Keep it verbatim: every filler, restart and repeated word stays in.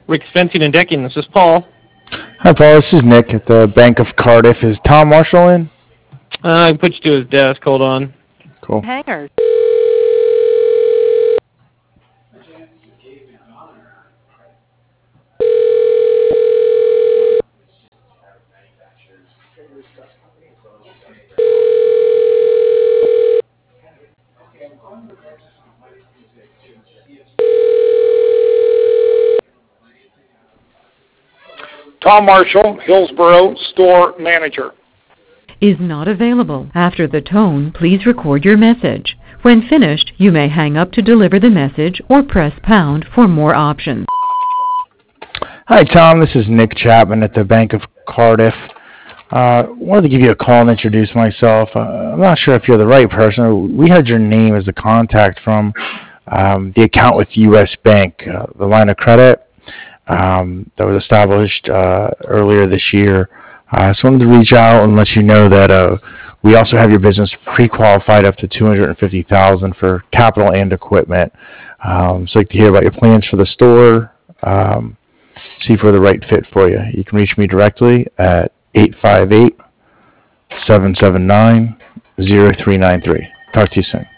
Rick's Fencing and Decking. This is Paul. Hi, Paul. This is Nick at the Bank of Cardiff. Is Tom Marshall in? Uh, I can put you to his desk. Hold on. Cool. Hangers. Tom Marshall, Hillsboro Store Manager. Is not available. After the tone, please record your message. When finished, you may hang up to deliver the message or press pound for more options. Hi, Tom. This is Nick Chapman at the Bank of Cardiff. I uh, wanted to give you a call and introduce myself. Uh, I'm not sure if you're the right person. We had your name as a contact from um, the account with U S Bank, uh, the line of credit um, that was established uh, earlier this year. I uh, just wanted to reach out and let you know that uh, we also have your business pre-qualified up to two hundred fifty thousand dollars for capital and equipment. Um, so I'd like to hear about your plans for the store, um, see if we're the right fit for you. You can reach me directly at eight five eight, seven seven nine, zero three nine three. Talk to you soon.